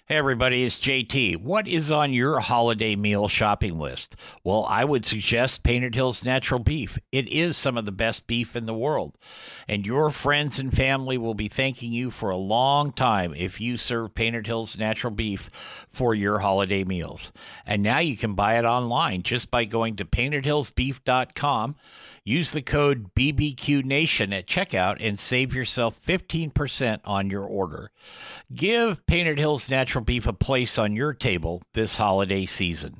Hey everybody, it's JT. What is on your holiday meal shopping list? Well, I would suggest Painted Hills Natural Beef. It is some of the best beef in the world, and your friends and family will be thanking you for a long time if you serve Painted Hills Natural Beef for your holiday meals. And now you can buy it online just by going to paintedhillsbeef.com. Use the code BBQNation at checkout and save yourself 15% on your order. Give Painted Hills Natural Beef a place on your table this holiday season.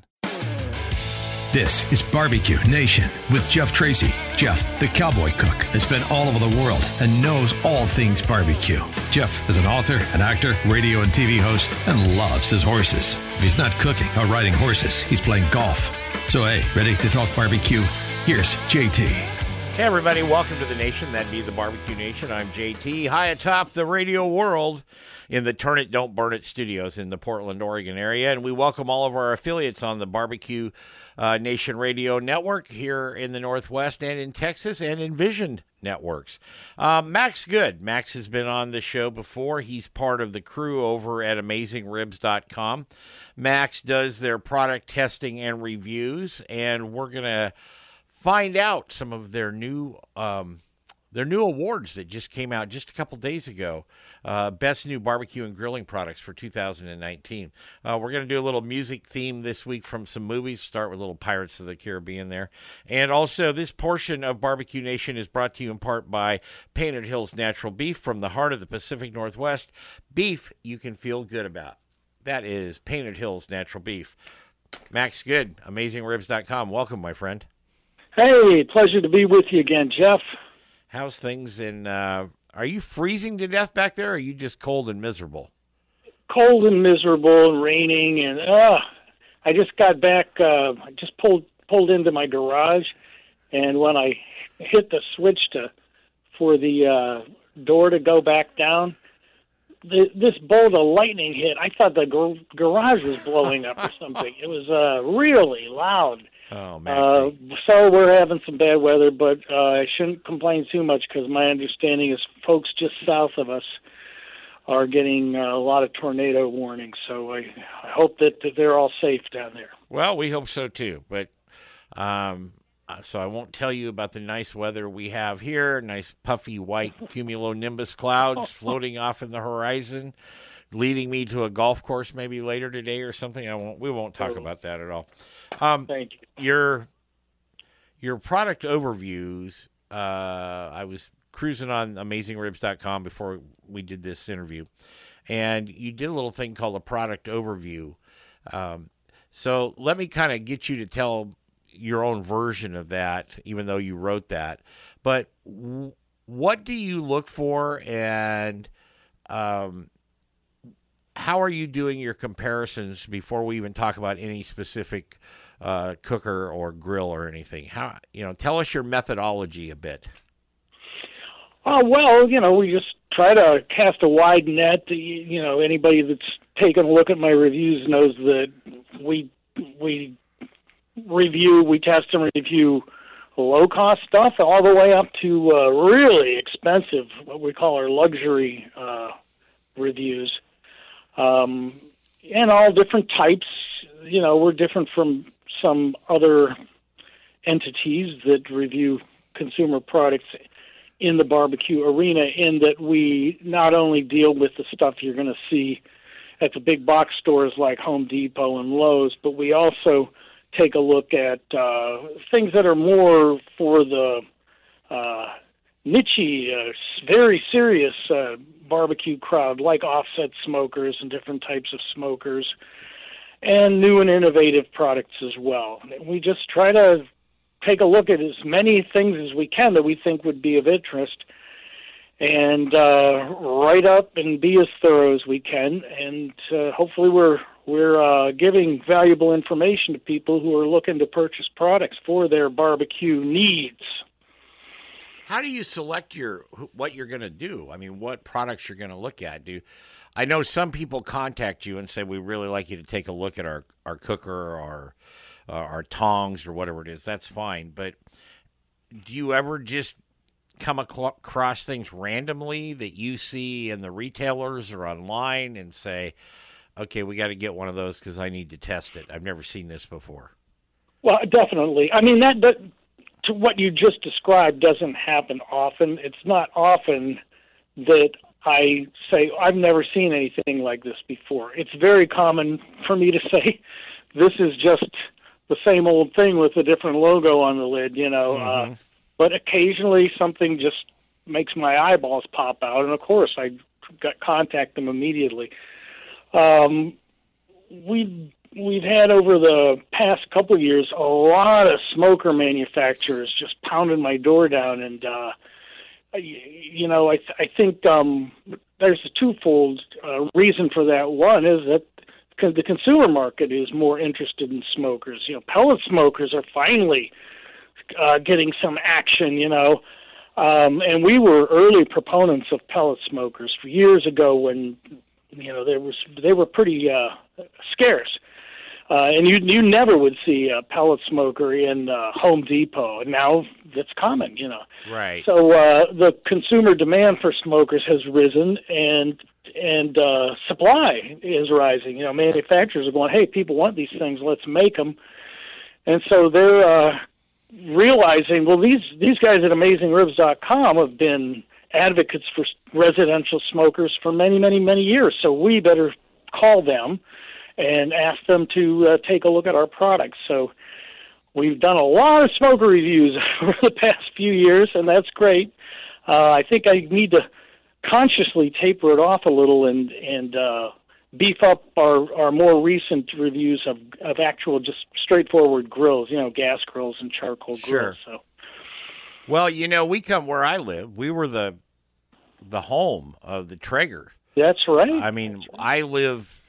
This is Barbecue Nation with Jeff Tracy. Jeff, the cowboy cook, has been all over the world and knows all things barbecue. Jeff is an author, an actor, radio and TV host, and loves his horses. If he's not cooking or riding horses, he's playing golf. So hey, ready to talk barbecue? Here's JT. Hey everybody, welcome to the Nation. That'd be the Barbecue Nation. I'm JT, high atop the radio world in the Turn It, Don't Burn It studios in the Portland, Oregon area. And we welcome all of our affiliates on the Barbecue Nation Radio Network here in the Northwest and in Texas and in Vision Networks. Max Good. Max has been on the show before. He's part of the crew over at AmazingRibs.com. Max does their product testing and reviews, and we're going to find out some of their new awards that just came out just a couple days ago. Best new barbecue and grilling products for 2019. We're going to do a little music theme this week from some movies. Start with a little Pirates of the Caribbean there. And also, this portion of Barbecue Nation is brought to you in part by Painted Hills Natural Beef from the heart of the Pacific Northwest. Beef you can feel good about. That is Painted Hills Natural Beef. Max Good, AmazingRibs.com. Welcome, my friend. Hey, pleasure to be with you again, Jeff. How's things in, are you freezing to death back there, or are you just cold and miserable? Cold and miserable and raining, and I just got back, I just pulled into my garage, and when I hit the switch for the door to go back down, this bolt of lightning hit. I thought the garage was blowing up or something. It was really loud. Oh, man. So we're having some bad weather, but I shouldn't complain too much because my understanding is folks just south of us are getting a lot of tornado warnings. So I hope that they're all safe down there. Well, we hope so too. But so I won't tell you about the nice weather we have here. Nice puffy white cumulonimbus clouds floating off in the horizon, leading me to a golf course maybe later today or something. We won't talk about that at all. Thank you. Your product overviews, I was cruising on AmazingRibs.com before we did this interview, and you did a little thing called a product overview. So let me kind of get you to tell your own version of that, even though you wrote that. But what do you look for, and how are you doing your comparisons before we even talk about any specific cooker or grill or anything? Tell us your methodology a bit. Well, we just try to cast a wide net. Anybody that's taken a look at my reviews knows that we test and review low-cost stuff all the way up to really expensive, what we call our luxury reviews. And all different types. We're different from some other entities that review consumer products in the barbecue arena, in that we not only deal with the stuff you're going to see at the big box stores like Home Depot and Lowe's, but we also take a look at things that are more for the niche, very serious barbecue crowd, like offset smokers and different types of smokers, and new and innovative products as well. We just try to take a look at as many things as we can that we think would be of interest, and write up and be as thorough as we can, and hopefully we're giving valuable information to people who are looking to purchase products for their barbecue needs. How do you select what you're going to do? I mean, what products you're going to look at? I know some people contact you and say, we really like you to take a look at our cooker or our tongs or whatever it is. That's fine. But do you ever just come across things randomly that you see in the retailers or online and say, okay, we got to get one of those because I need to test it. I've never seen this before. Well, definitely. I mean, that to what you just described doesn't happen often. It's not often that I say, I've never seen anything like this before. It's very common for me to say, this is just the same old thing with a different logo on the lid, you know. Mm-hmm. But occasionally something just makes my eyeballs pop out, and of course I contact them immediately. We've had over the past couple of years a lot of smoker manufacturers just pounding my door down, and you know, I think there's a twofold reason for that. One is that the consumer market is more interested in smokers. You know, pellet smokers are finally getting some action, you know. And we were early proponents of pellet smokers for years ago when, you know, they were pretty scarce. And you never would see a pellet smoker in Home Depot. And now that's common, you know. Right. So the consumer demand for smokers has risen, and supply is rising. You know, manufacturers are going, hey, people want these things, let's make them. And so they're realizing, well, these guys at AmazingRibs.com have been advocates for residential smokers for many, many, many years. So we better call them and ask them to take a look at our products. So we've done a lot of smoker reviews over the past few years, and that's great. I think I need to consciously taper it off a little and beef up our more recent reviews of actual just straightforward grills, you know, gas grills and charcoal grills. So, well, you know, we come where I live. We were the home of the Traeger. That's right. I mean, I live,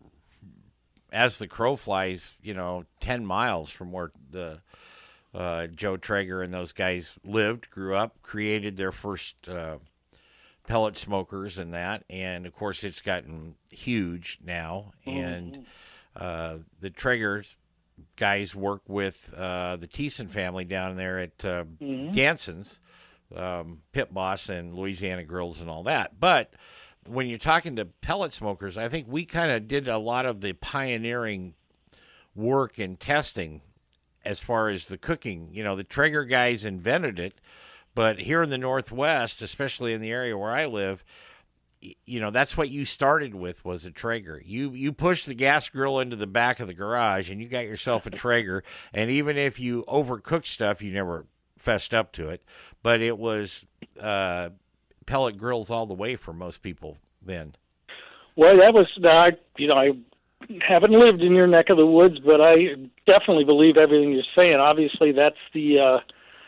as the crow flies, you know, 10 miles from where the Joe Traeger and those guys lived, grew up, created their first pellet smokers and that, and of course it's gotten huge now. And the Traeger guys work with the Thiessen family down there at Ganson's, Pit Boss and Louisiana Grills and all that. But when you're talking to pellet smokers, I think we kind of did a lot of the pioneering work and testing as far as the cooking. You know, the Traeger guys invented it, but here in the Northwest, especially in the area where I live, you know, that's what you started with, was a Traeger. You pushed the gas grill into the back of the garage and you got yourself a Traeger. And even if you overcooked stuff, you never fessed up to it. But it was pellet grills all the way for most people then. Well, that was, you know, I haven't lived in your neck of the woods, but I definitely believe everything you're saying. Obviously, that's the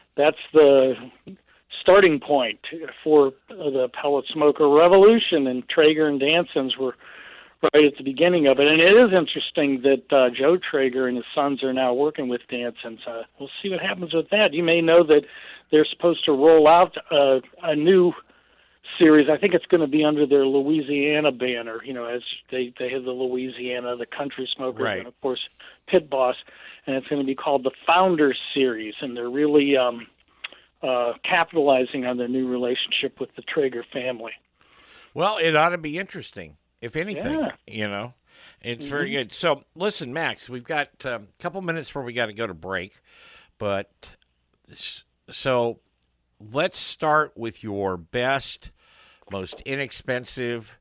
starting point for the pellet smoker revolution, and Traeger and Danson's were right at the beginning of it. And it is interesting that Joe Traeger and his sons are now working with Danson's. We'll see what happens with that. You may know that they're supposed to roll out a new series. I think it's going to be under their Louisiana banner, you know, as they have the Louisiana, the Country Smokers, right, and of course Pit Boss, and it's going to be called the Founders Series, and they're really capitalizing on their new relationship with the Traeger family. Well, it ought to be interesting, if anything, you know. It's very good. So, listen, Max, we've got a couple minutes before we got to go to break, but so let's start with your best, most inexpensive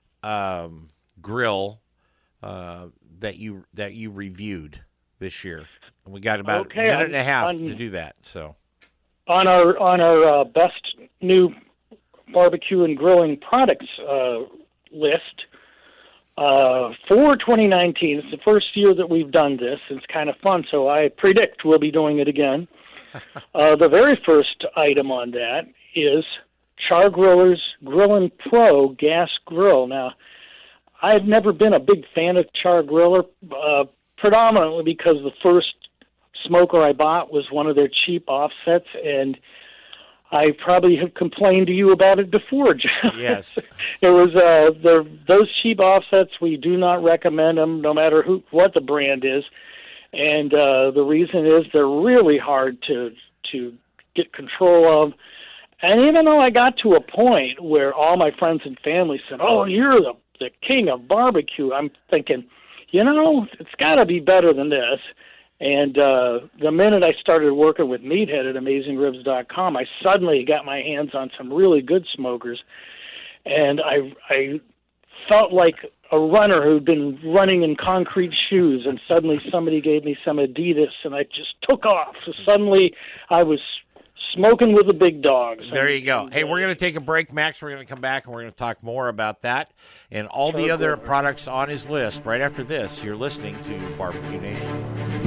grill that you reviewed this year. And we got about a minute and a half to do that. So on our best new barbecue and grilling products list for 2019, it's the first year that we've done this. It's kind of fun, so I predict we'll be doing it again. The very first item on that is Char-Griller's Grillin' Pro gas grill. Now, I've never been a big fan of Char-Griller, predominantly because the first smoker I bought was one of their cheap offsets, and I probably have complained to you about it before, Jeff. Yes. It was those cheap offsets. We do not recommend them, no matter what the brand is. And the reason is they're really hard to get control of. And even though I got to a point where all my friends and family said, "Oh, you're the the king of barbecue. I'm thinking, it's got to be better than this. And the minute I started working with Meathead at AmazingRibs.com, I suddenly got my hands on some really good smokers. And I felt like a runner who'd been running in concrete shoes, and suddenly somebody gave me some Adidas, and I just took off. So suddenly I was smoking with the big dogs. There you go. Hey, we're going to take a break, Max. We're going to come back, and we're going to talk more about that and all the other products on his list. Right after this, you're listening to Barbecue Nation.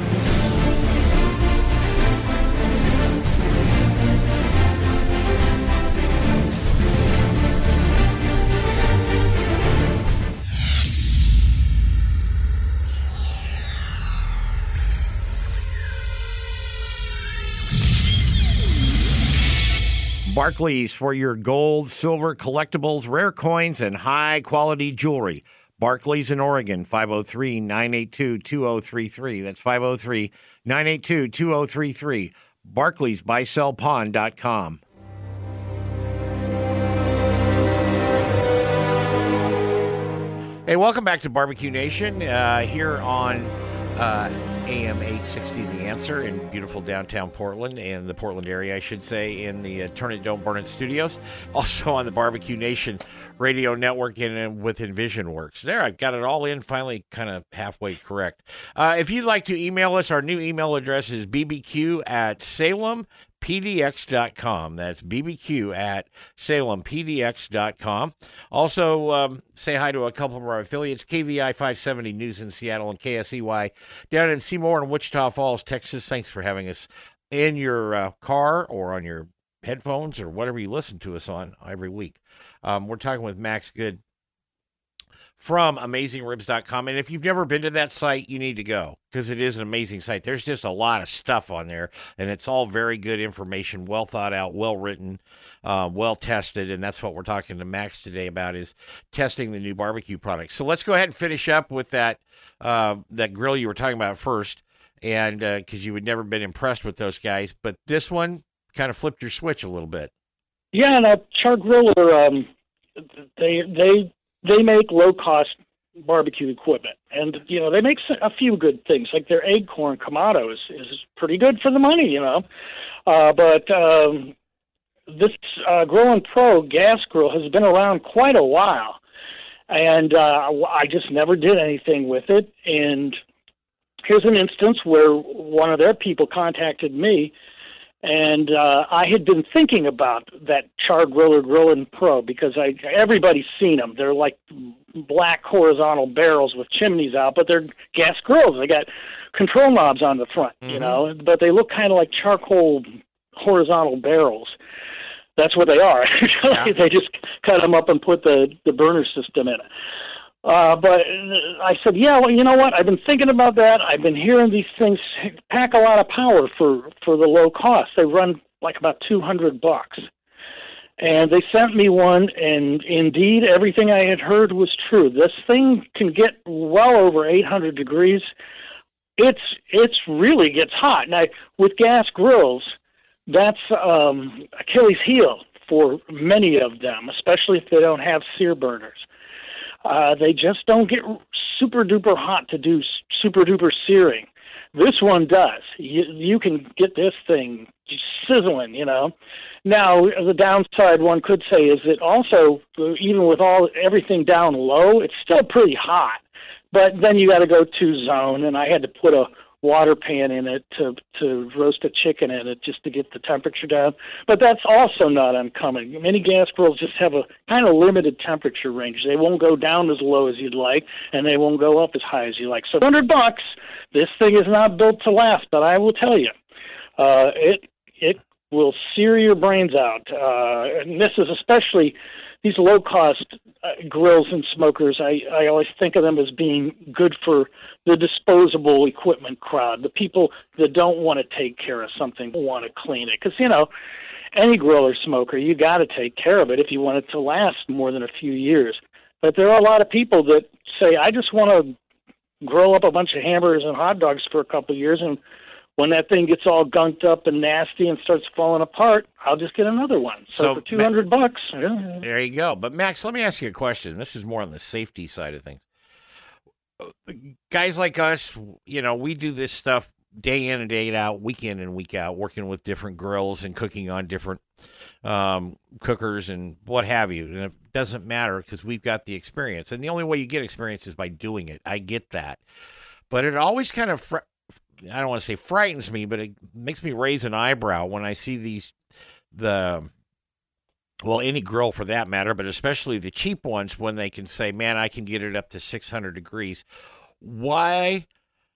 Barclays for your gold, silver, collectibles, rare coins, and high-quality jewelry. Barclays in Oregon, 503-982-2033. That's 503-982-2033. BarclaysBuySellPawn.com. Hey, welcome back to Barbecue Nation here on AM 860 The Answer in beautiful downtown Portland, and the Portland area, I should say, in the Turn It, Don't Burn It studios. Also on the Barbecue Nation radio network and with EnvisionWorks. There, I've got it all in, finally kind of halfway correct. If you'd like to email us, our new email address is bbq@salempdx.com. That's bbq@salempdx.com. Also, say hi to a couple of our affiliates, KVI 570 News in Seattle and KSEY down in Seymour and Wichita Falls, Texas. Thanks for having us in your car or on your headphones or whatever you listen to us on every week. We're talking with Max Good from AmazingRibs.com. And if you've never been to that site, you need to go, because it is an amazing site. There's just a lot of stuff on there, and it's all very good information, well thought out, well written, well tested. And that's what we're talking to Max today about, is testing the new barbecue products. So let's go ahead and finish up with that grill you were talking about first, and because you had never been impressed with those guys. But this one kind of flipped your switch a little bit. Yeah, and Char Griller, they make low-cost barbecue equipment, and they make a few good things. Like their Acorn Kamado is pretty good for the money, But this Grill & Pro gas grill has been around quite a while, and I just never did anything with it. And here's an instance where one of their people contacted me. And I had been thinking about that Char Griller Grill & Pro, because everybody's seen them. They're like black horizontal barrels with chimneys out, but they're gas grills. They got control knobs on the front, but they look kind of like charcoal horizontal barrels. That's what they are. Yeah. They just cut them up and put the burner system in it. But I said, yeah, well, you know what? I've been thinking about that. I've been hearing these things pack a lot of power for the low cost. They run like about $200. And they sent me one, and indeed, everything I had heard was true. This thing can get well over 800 degrees. It's really gets hot. Now, with gas grills, that's Achilles' heel for many of them, especially if they don't have sear burners. They just don't get super duper hot to do super duper searing. This one does. You can get this thing sizzling, Now, the downside one could say is that also, even with everything down low, it's still pretty hot. But then you got to go to zone, and I had to put a water pan in it to roast a chicken in it just to get the temperature down. But that's also not uncommon. Many gas grills just have a kind of limited temperature range. They won't go down as low as you'd like, and they won't go up as high as you like. So $100, this thing is not built to last, but I will tell you, it will sear your brains out. And this is especially these low-cost grills and smokers. I always think of them as being good for the disposable equipment crowd, the people that don't want to take care of something, want to clean it. Because, any grill or smoker, you got to take care of it if you want it to last more than a few years. But there are a lot of people that say, I just want to grill up a bunch of hamburgers and hot dogs for a couple of years, and when that thing gets all gunked up and nasty and starts falling apart, I'll just get another one. So for $200, there you go. But Max, let me ask you a question. This is more on the safety side of things. Guys like us, we do this stuff day in and day out, week in and week out, working with different grills and cooking on different cookers and what have you. And it doesn't matter because we've got the experience. And the only way you get experience is by doing it. I get that. But it always kind of, I don't want to say frightens me, but it makes me raise an eyebrow when I see any grill for that matter, but especially the cheap ones when they can say, man, I can get it up to 600 degrees. Why?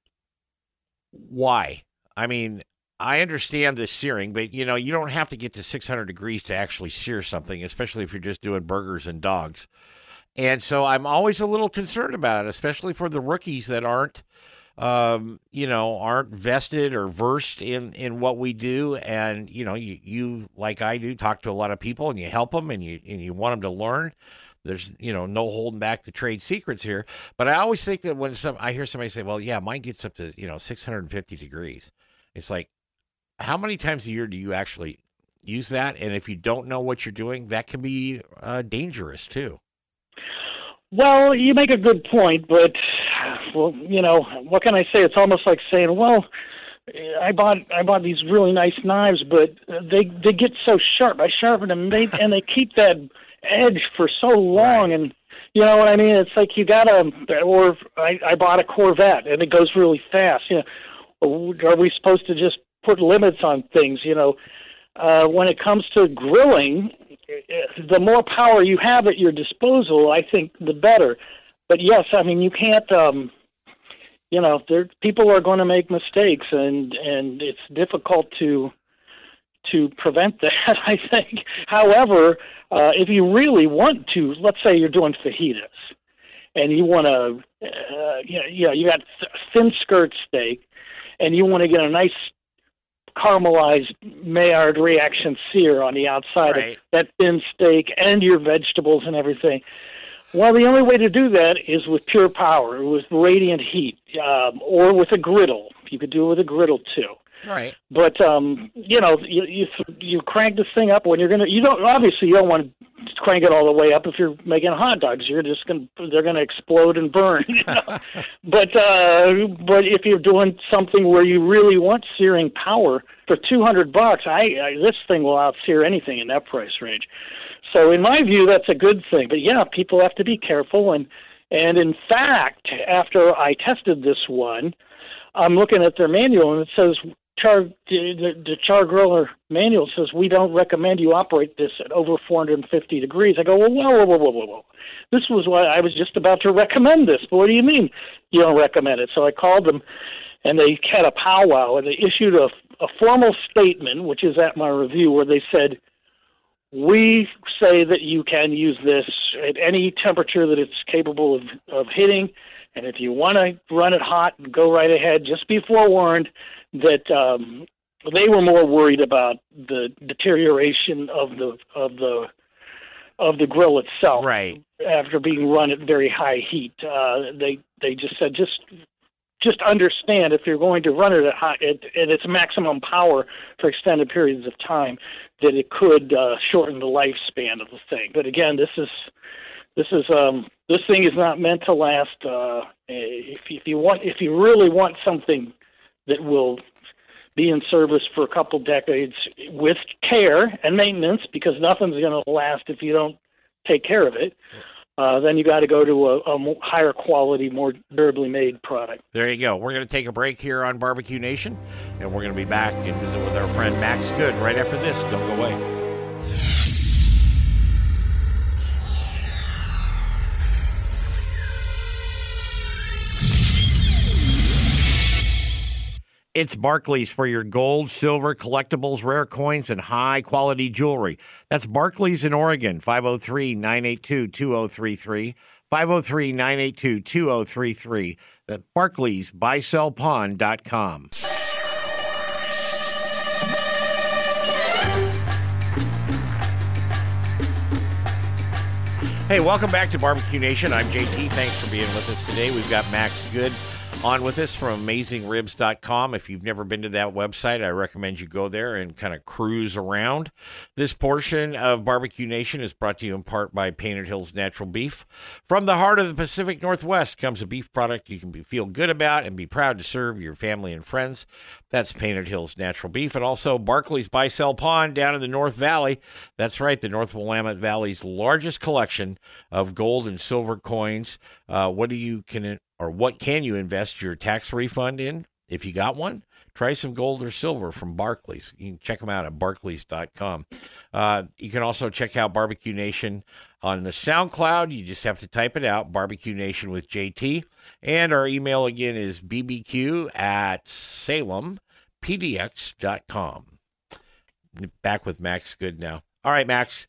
I mean, I understand the searing, but, you don't have to get to 600 degrees to actually sear something, especially if you're just doing burgers and dogs. And so I'm always a little concerned about it, especially for the rookies that aren't vested or versed in what we do. And, you like I do, talk to a lot of people and you help them and you want them to learn. There's, no holding back the trade secrets here. But I always think that when I hear somebody say, well, yeah, mine gets up to, 650 degrees. It's like, how many times a year do you actually use that? And if you don't know what you're doing, that can be dangerous too. Well, you make a good point, but, what can I say? It's almost like saying, well, I bought these really nice knives, but they get so sharp. I sharpen them, and they keep that edge for so long, right. And you know what I mean? It's like I bought a Corvette, and it goes really fast. Are we supposed to just put limits on things? When it comes to grilling, the more power you have at your disposal, I think the better. But yes, I mean, you can't, people are going to make mistakes, and it's difficult to prevent that, I think. However, if you really want to, let's say you're doing fajitas, and you want to, you got thin skirt steak, and you want to get a nice caramelized Maillard reaction sear on the outside right. of that thin steak and your vegetables and everything. Well, the only way to do that is with pure power, with radiant heat, or with a griddle. You could do it with a griddle too. Right. But you crank this thing up when you don't want to crank it all the way up if you're making hot dogs. They're going to explode and burn. But if you're doing something where you really want searing power for $200, this thing will out-sear anything in that price range. So in my view, that's a good thing. But yeah, people have to be careful. And in fact, after I tested this one, I'm looking at their manual and it says, the Char Griller manual says, we don't recommend you operate this at over 450 degrees. I go, well, whoa. This was what I was just about to recommend this. But what do you mean you don't recommend it? So I called them, and they had a powwow, and they issued a formal statement, which is at my review, where they said, we say that you can use this at any temperature that it's capable of hitting, and if you want to run it hot, go right ahead. Just be forewarned that they were more worried about the deterioration of the grill itself, right, after being run at very high heat. They just said just understand if you're going to run it at its maximum power for extended periods of time, that it could shorten the lifespan of the thing. But again, this thing is not meant to last. If you really want something that will be in service for a couple decades with care and maintenance, because nothing's going to last if you don't take care of it, then you got to go to a higher quality, more durably made product. There you go. We're going to take a break here on Barbecue Nation, and we're going to be back and visit with our friend Max Good right after this. Don't go away. It's Barclays for your gold, silver, collectibles, rare coins, and high-quality jewelry. That's Barclays in Oregon, 503-982-2033, 503-982-2033. That's Barclays, buysellpawn.com. Hey, welcome back to Barbecue Nation. I'm JT. Thanks for being with us today. We've got Max Good on with us from AmazingRibs.com. If you've never been to that website, I recommend you go there and kind of cruise around. This portion of Barbecue Nation is brought to you in part by Painted Hills Natural Beef. From the heart of the Pacific Northwest comes a beef product you can feel good about and be proud to serve your family and friends. That's Painted Hills Natural Beef. And also Barclays Buy-Sell Pawn down in the North Valley. That's right, the North Willamette Valley's largest collection of gold and silver coins. What can you invest your tax refund in? If you got one, try some gold or silver from Barclays. You can check them out at barclays.com. You can also check out Barbecue Nation on the SoundCloud. You just have to type it out, Barbecue Nation with JT. And our email again is bbq@salempdx.com. Back with Max Good now. All right, Max,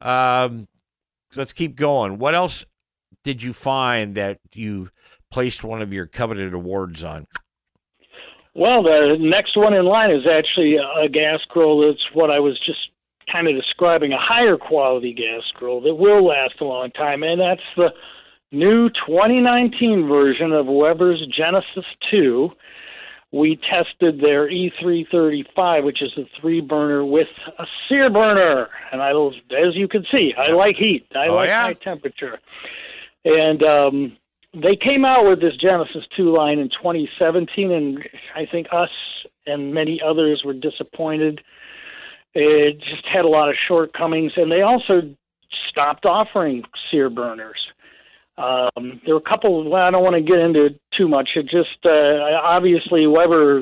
let's keep going. What else did you find that you placed one of your coveted awards on? Well, the next one in line is actually a gas grill. That's what I was just kind of describing, a higher quality gas grill that will last a long time, and that's the new 2019 version of Weber's Genesis 2. We tested their E335, which is a 3-burner with a sear burner, and as you can see, I like heat. I like high temperature. And they came out with this Genesis 2 line in 2017, and I think us and many others were disappointed. It just had a lot of shortcomings, and they also stopped offering sear burners. There were a couple, I don't want to get into it too much. It just, obviously Weber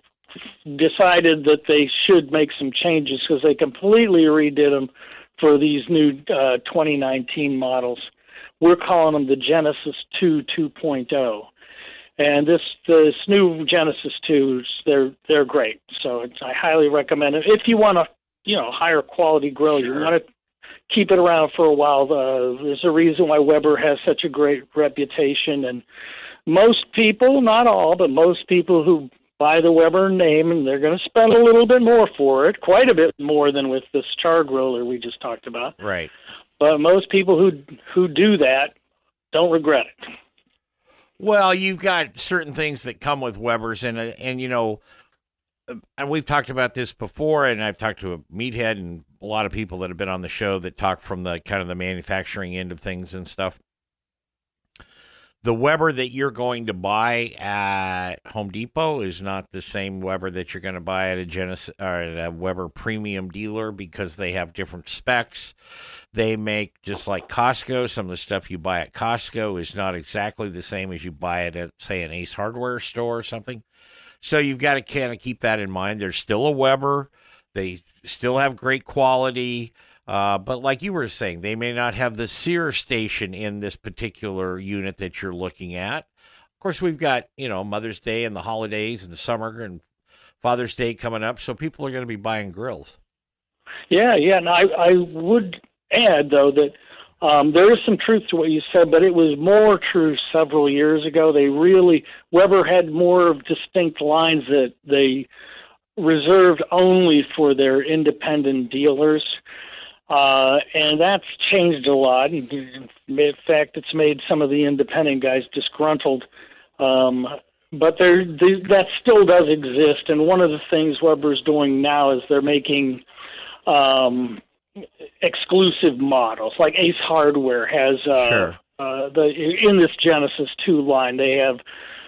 decided that they should make some changes because they completely redid them for these new 2019 models. We're calling them the Genesis 2 2.0. And this new Genesis 2s, they're great. So I highly recommend it. If you want a higher quality grill, you want to keep it around for a while. There's a reason why Weber has such a great reputation. And most people, not all, but most people who buy the Weber name, and they're going to spend a little bit more for it, quite a bit more than with this char griller we just talked about. Right. But most people who do that don't regret it. Well, you've got certain things that come with Weber's, and we've talked about this before, and I've talked to a meathead and a lot of people that have been on the show that talk from the kind of the manufacturing end of things and stuff. The Weber that you're going to buy at Home Depot is not the same Weber that you're going to buy at a Genesis or at a Weber premium dealer because they have different specs. They make, just like Costco, some of the stuff you buy at Costco is not exactly the same as you buy it at, say, an Ace Hardware store or something. So you've got to kind of keep that in mind. There's still a Weber. They still have great quality. But like you were saying, they may not have the sear station in this particular unit that you're looking at. Of course, we've got, Mother's Day and the holidays and the summer and Father's Day coming up, so people are going to be buying grills. Yeah. And I would add, though, that there is some truth to what you said, but it was more true several years ago. Weber had more distinct lines that they reserved only for their independent dealers. And that's changed a lot. In fact, it's made some of the independent guys disgruntled. But that still does exist. And one of the things Weber's doing now is they're making exclusive models. Like Ace Hardware has in this Genesis 2 line, they have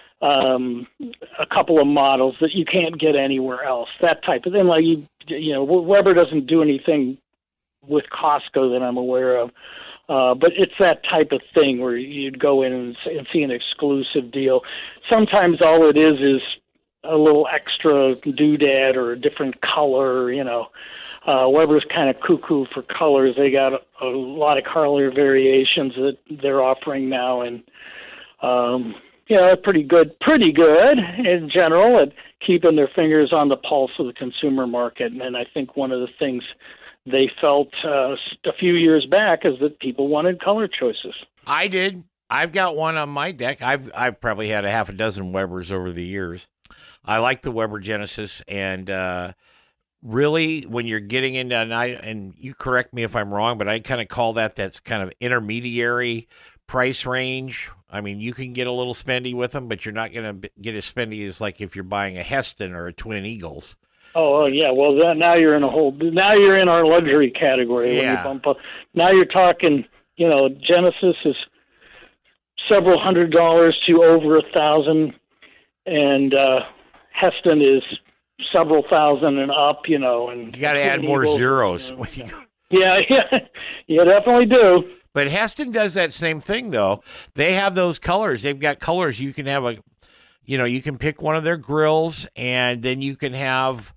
a couple of models that you can't get anywhere else. That type of thing. Like Weber doesn't do anything with Costco that I'm aware of. But it's that type of thing where you'd go in and see an exclusive deal. Sometimes all it is a little extra doodad or a different color, Weber's kind of cuckoo for colors. They got a lot of color variations that they're offering now, and pretty good in general at keeping their fingers on the pulse of the consumer market. And I think one of the things they felt a few years back is that people wanted color choices. I did. I've got one on my deck. I've probably had a half a dozen Webers over the years. I like the Weber Genesis, and really, when you're getting into, and you correct me if I'm wrong, but I kind of call that's kind of intermediary price range. I mean, you can get a little spendy with them, but you're not going to get as spendy as like if you're buying a Heston or a Twin Eagles. Oh yeah. Well, now you're in now you're in our luxury category. Yeah. When you bump up. Now you're talking, Genesis is several $100s to over $1,000, and Heston is several thousand and up. And you got to add more zeros. Yeah, you definitely do. But Heston does that same thing, though. They have those colors. They've got colors. You can have you can pick one of their grills, and then you can have,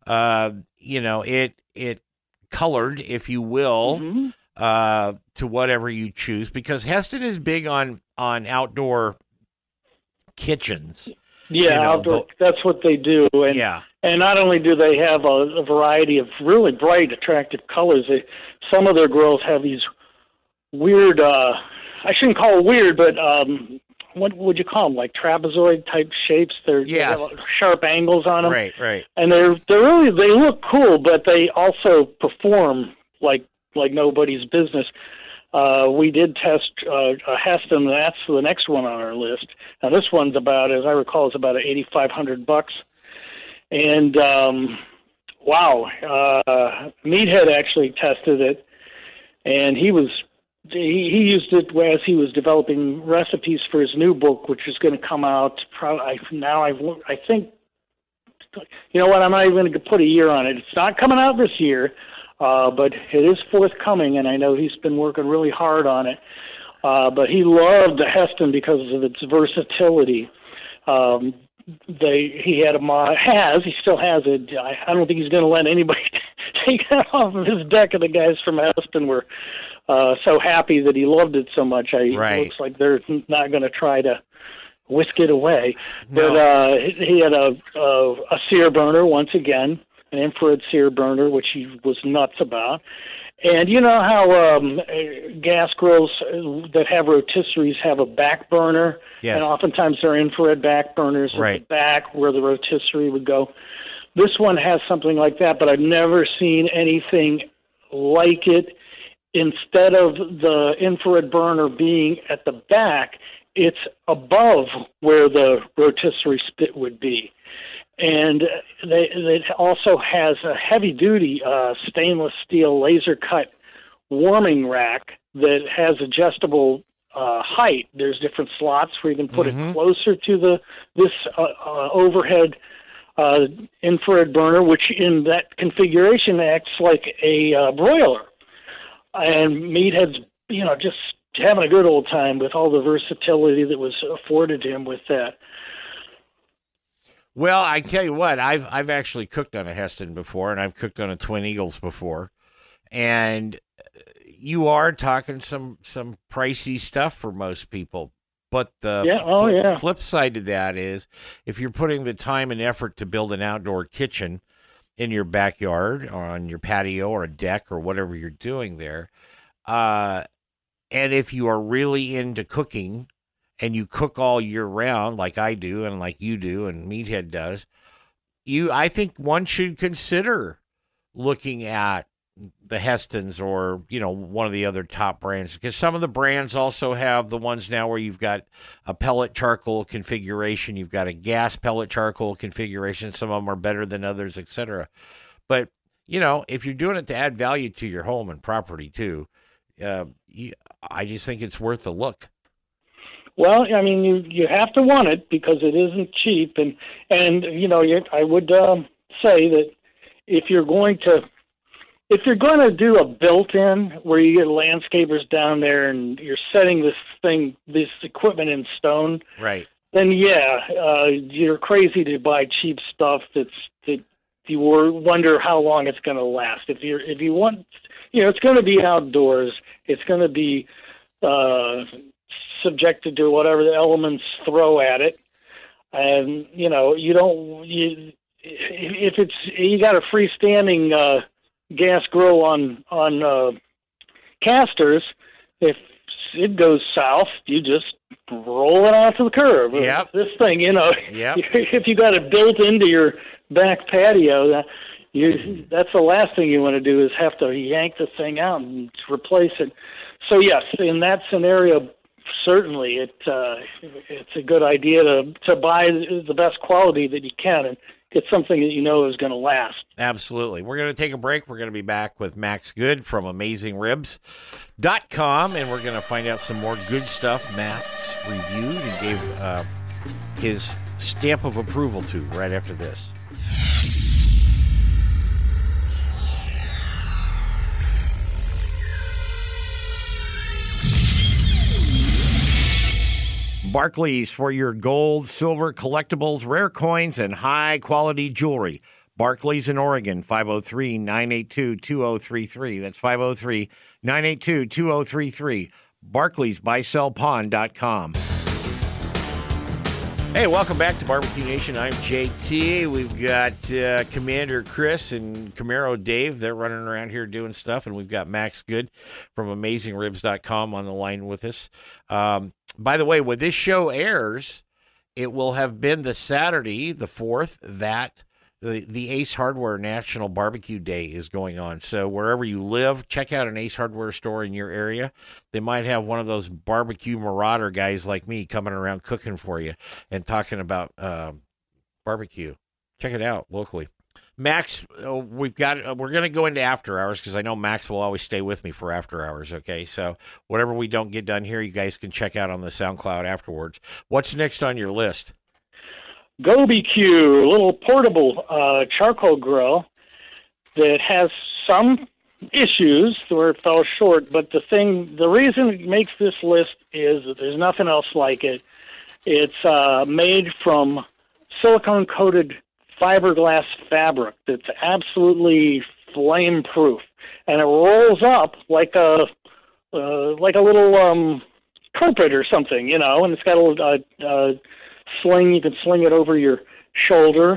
it colored, if you will, to whatever you choose. Because Heston is big on outdoor kitchens. Yeah, outdoor. That's what they do. And, yeah. And not only do they have a variety of really bright, attractive colors, some of their grills have these weird, I shouldn't call it weird, but what would you call them? Like trapezoid type shapes. They have sharp angles on them. Right. And they look cool, but they also perform like nobody's business. We did test a Heston. That's the next one on our list. Now this one's about, as I recall, it's about $8,500. And wow, Meathead actually tested it, and he used it as he was developing recipes for his new book, which is going to come out. I think, you know what? I'm not even going to put a year on it. It's not coming out this year, but it is forthcoming, and I know he's been working really hard on it. But he loved the Heston because of its versatility. He still has it. I don't think he's going to let anybody take that off of his deck, and the guys from Heston were so happy that he loved it so much. It looks like they're not going to try to whisk it away. No. But he had a sear burner once again, an infrared sear burner, which he was nuts about. And you know how gas grills that have rotisseries have a back burner? Yes. And oftentimes they're infrared back burners at the back where the rotisserie would go. This one has something like that, but I've never seen anything like it. Instead of the infrared burner being at the back, it's above where the rotisserie spit would be. And it also has a heavy-duty stainless steel laser-cut warming rack that has adjustable height. There's different slots where you can put it closer to this overhead infrared burner, which in that configuration acts like a broiler. And Meathead's, just having a good old time with all the versatility that was afforded him with that. Well, I tell you what, I've actually cooked on a Heston before, and I've cooked on a Twin Eagles before, and you are talking some pricey stuff for most people. But the flip side to that is, if you're putting the time and effort to build an outdoor kitchen in your backyard or on your patio or a deck or whatever you're doing there, and if you are really into cooking, and you cook all year round like I do and like you do and Meathead does, I think one should consider looking at the Hestons or, one of the other top brands. Because some of the brands also have the ones now where you've got a pellet charcoal configuration, you've got a gas pellet charcoal configuration. Some of them are better than others, etc. But, if you're doing it to add value to your home and property too, I just think it's worth a look. Well, I mean, you have to want it because it isn't cheap, and I would say that if you're going to do a built-in where you get landscapers down there and you're setting this equipment in stone, right? Then you're crazy to buy cheap stuff that you wonder how long it's going to last. If you want, it's going to be outdoors. It's going to be subjected to whatever the elements throw at it, and if you got a freestanding gas grill on casters, if it goes south, you just roll it onto the curb. Yep. This thing, if you got it built into your back patio, that's the last thing you want to do is have to yank the thing out and replace it. So yes, in that scenario, certainly it's a good idea to buy the best quality that you can and get something that you know is going to last. Absolutely. We're going to take a break. We're going to be back with Max Good from AmazingRibs.com, and we're going to find out some more good stuff Max reviewed and gave his stamp of approval to right after this. Barclays for your gold, silver, collectibles, rare coins, and high-quality jewelry. Barclays in Oregon, 503-982-2033. That's 503-982-2033. BarclaysBuySellPawn.com. Hey, welcome back to Barbecue Nation. I'm JT. We've got Commander Chris and Camaro Dave. They're running around here doing stuff, and we've got Max Good from AmazingRibs.com on the line with us. By the way, when this show airs, it will have been the Saturday, the 4th, that the Ace Hardware National Barbecue Day is going on. So wherever you live, check out an Ace Hardware store in your area. They might have one of those barbecue marauder guys like me coming around cooking for you and talking about barbecue. Check it out locally. Max, we're going to go into after hours because I know Max will always stay with me for after hours, okay? So whatever we don't get done here, you guys can check out on the SoundCloud afterwards. What's next on your list? GoBQ, a little portable charcoal grill that has some issues where it fell short, but the reason it makes this list is that there's nothing else like it. It's made from silicone-coated fiberglass fabric that's absolutely flame-proof, and it rolls up like a little carpet or something, you know, and it's got a little sling. You can sling it over your shoulder.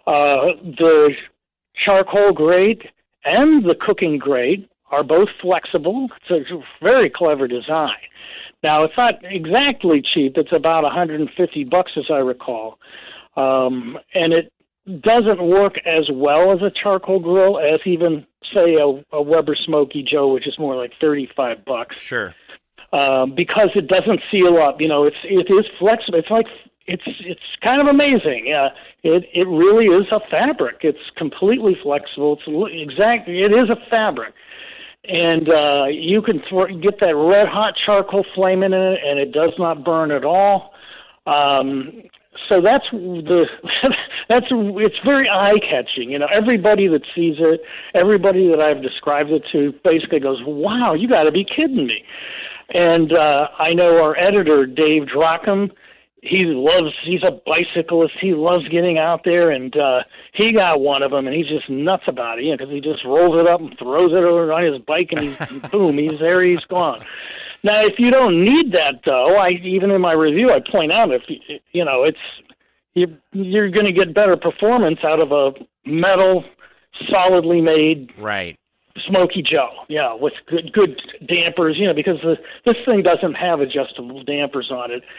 The charcoal grate and the cooking grate are both flexible. It's a very clever design. Now, it's not exactly cheap. It's about $150 as I recall, and it doesn't work as well as a charcoal grill as even, say, a Weber Smoky Joe, which is more like $35. Sure. Because it doesn't seal up. You know, it is flexible. It's kind of amazing. It really is a fabric. It's completely flexible. It is a fabric. And you can get that red hot charcoal flame in it, and it does not burn at all. So it's very eye-catching. You know, everybody that sees it, everybody that I've described it to, basically goes, "Wow, you got to be kidding me!" And I know our editor, Dave Drockham. He's a bicyclist. He loves getting out there, and he got one of them, and he's just nuts about it, you know, because he just rolls it up and throws it over on his bike, and boom, he's there, he's gone. Now, if you don't need that, though, even in my review, I point out you're going to get better performance out of a metal, solidly made, right, Smoky Joe, yeah, with good dampers, you know, because this thing doesn't have adjustable dampers on it.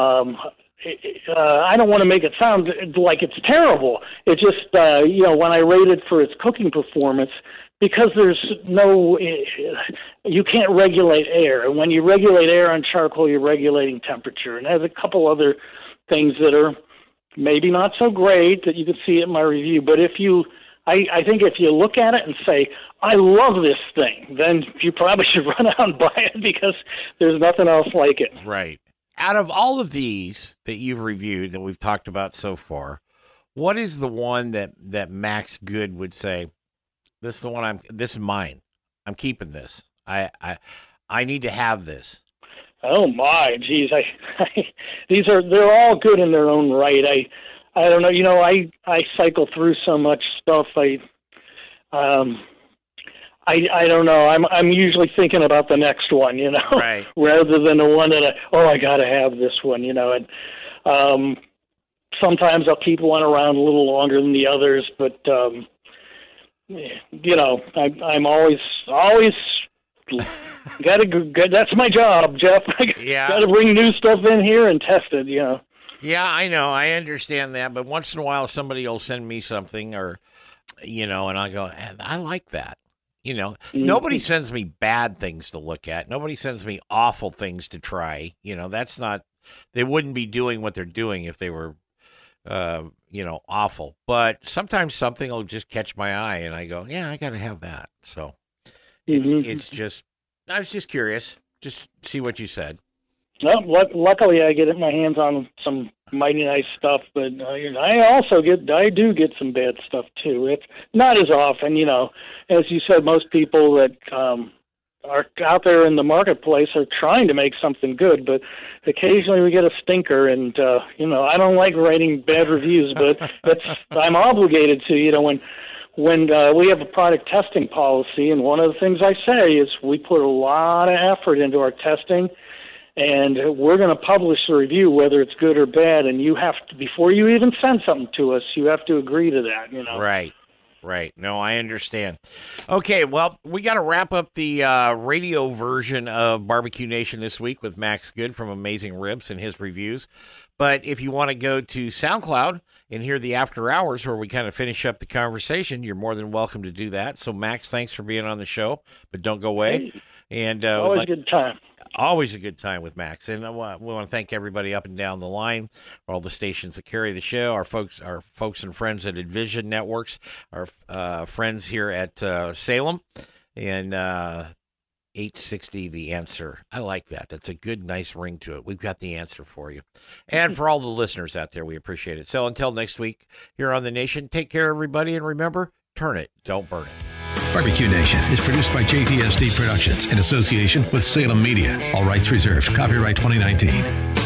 I don't want to make it sound like it's terrible. It just, when I rate it for its cooking performance, because you can't regulate air. And when you regulate air on charcoal, you're regulating temperature. And it has a couple other things that are maybe not so great that you can see in my review. But I think if you look at it and say, I love this thing, then you probably should run out and buy it because there's nothing else like it. Right. Out of all of these that you've reviewed that we've talked about so far, what is the one that Max Good would say, this is mine. I'm keeping this. I need to have this. Oh my, geez. They're all good in their own right. I don't know, you know, I cycle through so much stuff. I don't know. I'm usually thinking about the next one, you know, right, rather than the one that I got to have this one, you know. And sometimes I'll keep one around a little longer than the others, but you know, I'm always got to. That's my job, Jeff. Yeah, got to bring new stuff in here and test it, you know. Yeah, I know. I understand that, but once in a while somebody will send me something, or you know, and I go, I like that. You know, nobody sends me bad things to look at. Nobody sends me awful things to try. You know, that's not, they wouldn't be doing what they're doing if they were, you know, awful. But sometimes something will just catch my eye and I go, yeah, I got to have that. So it's just, I was just curious, just see what you said. Well, luckily I get my hands on some mighty nice stuff, but I do get some bad stuff too. It's not as often, you know, as you said, most people that are out there in the marketplace are trying to make something good, but occasionally we get a stinker, and you know, I don't like writing bad reviews, but I'm obligated to, you know, when we have a product testing policy, and one of the things I say is we put a lot of effort into our testing, and we're going to publish the review whether it's good or bad, and you have to, before you even send something to us, you have to agree to that, you know. Right. No, I understand. Okay, well, we got to wrap up the radio version of Barbecue Nation this week with Max Good from Amazing Ribs and his reviews. But if you want to go to SoundCloud and hear the after hours where we kind of finish up the conversation, you're more than welcome to do that. So, Max, thanks for being on the show, but don't go away. Hey, and always a good time. Always a good time with Max. And we want to thank everybody up and down the line, all the stations that carry the show, our folks and friends at Envision Networks, our friends here at Salem, and 860 The Answer. I like that. That's a good, nice ring to it. We've got the answer for you. And for all the listeners out there, we appreciate it. So until next week here on The Nation, take care, everybody, and remember, turn it, don't burn it. Barbecue Nation is produced by JTSD Productions in association with Salem Media. All rights reserved. Copyright 2019.